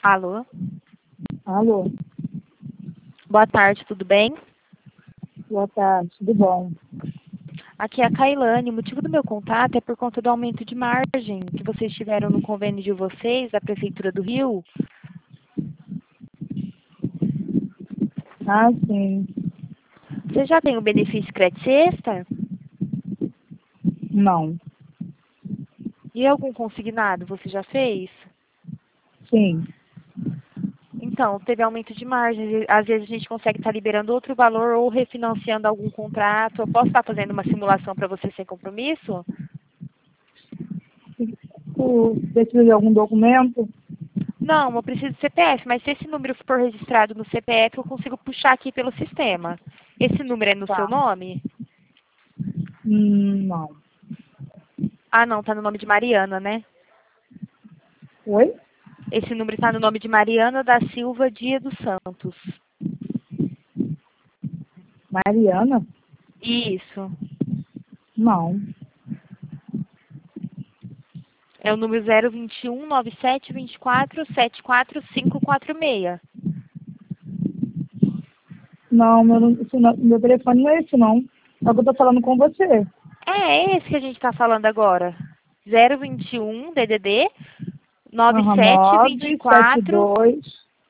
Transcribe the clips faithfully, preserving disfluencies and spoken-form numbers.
Alô? Alô, Boa tarde, tudo bem? boa tarde, tudo bom? Aqui é a Kailane. O motivo do meu contato é por conta do aumento de margem que vocês tiveram no convênio de vocês, da Prefeitura do Rio. Ah, sim, Você já tem o benefício Crédito Sexta? não, E algum consignado você já fez? sim. Então, teve aumento de margem. Às vezes a gente consegue estar liberando outro valor ou refinanciando algum contrato. Eu posso estar fazendo uma simulação para você sem compromisso? Tu precisa de algum documento? Não, eu preciso do C P F, mas se esse número for registrado no C P F, eu consigo puxar aqui pelo sistema. Esse número é no seu Tá. nome? Hum, não. Ah, não, tá no nome de Mariana, né? Oi? Esse número está no nome de Mariana da Silva Dia dos Santos. Mariana? Isso. Não. É o número zero vinte e um, nove sete vinte e quatro, setenta e quatro, quinhentos e quarenta e seis. Não, meu, nu- esse não- meu telefone não é esse, não. É o que eu tô falando com você. É, é esse que a gente está falando agora. zero vinte e um, D D D, Aham, nove sete vinte e nove sete quatro, dois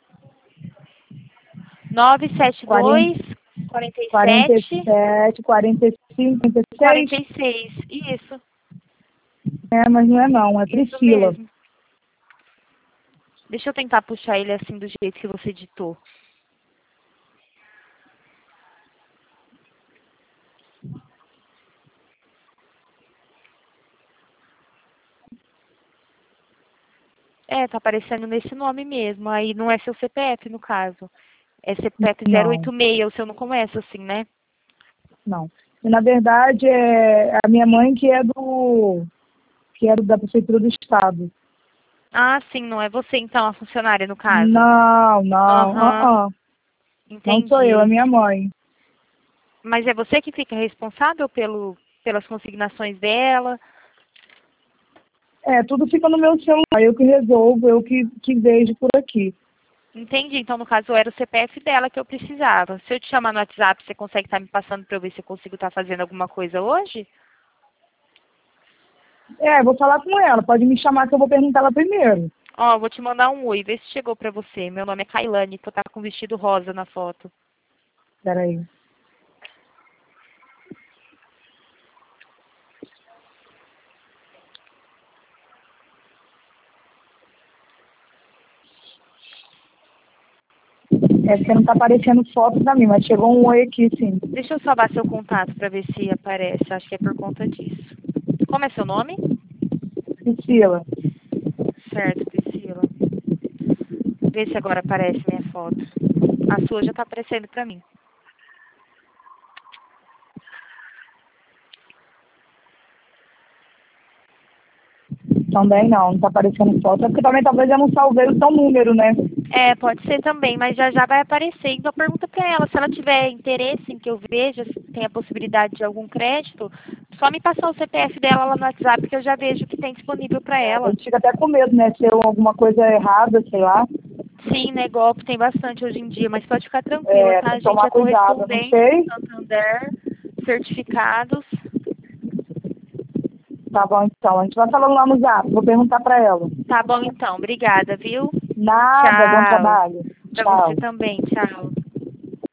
nove sete quarenta dois, quarenta e quarenta e sete, sete quarenta e cinco quarenta e seis. quarenta e seis. Isso, É, mas não é não, é isso Priscila. mesmo. Deixa eu tentar puxar ele assim do jeito que você ditou. É, tá aparecendo nesse nome mesmo. Aí não é seu C P F, no caso. É C P F zero Não, oito seis, o seu não começa assim, né? não. E, na verdade, é a minha mãe que é do que é da Prefeitura do Estado. Ah, sim, não é você então, a funcionária, no caso. Não, não, Aham, uh -uh. Não sou eu, é entendi. minha mãe. Mas é você que fica responsável pelo, pelas consignações dela? É, tudo fica no meu celular, eu que resolvo, eu que, que vejo por aqui. Entendi. Então, no caso, era o C P F dela que eu precisava. Se eu te chamar no WhatsApp, você consegue estar me passando para eu ver se eu consigo estar fazendo alguma coisa hoje? É, vou falar com ela, pode me chamar que eu vou perguntar ela primeiro. Ó, vou te mandar um oi, vê se chegou para você. Meu nome é Kailane, que eu tá com vestido rosa na foto. Peraí. É porque não tá aparecendo foto pra mim, mas chegou um oi aqui, sim. Deixa eu salvar seu contato para ver se aparece. Acho que é por conta disso. Como é seu nome? Priscila. Certo, Priscila. Vê se agora aparece minha foto. A sua já tá aparecendo para mim. Também não, não tá aparecendo foto. É porque também talvez eu não salvei o seu número, né? É, pode ser também, mas já já vai aparecer. Então pergunta para ela, se ela tiver interesse em que eu veja, se tem a possibilidade de algum crédito, só me passar o C P F dela lá no WhatsApp que eu já vejo que tem disponível para A ela. gente fica até com medo, né? Se eu alguma coisa errada, sei lá. Sim, né, golpe tem bastante hoje em dia, mas pode ficar tranquila, É, tá? tem A que gente tomar é cuidado, eu não correspondente do sei. Santander, certificados. Tá bom, então. A gente vai falando lá no zap, vou perguntar pra ela. Tá bom então, obrigada, viu? Nada, bom Tchau. trabalho. Para você Tchau. também, tchau.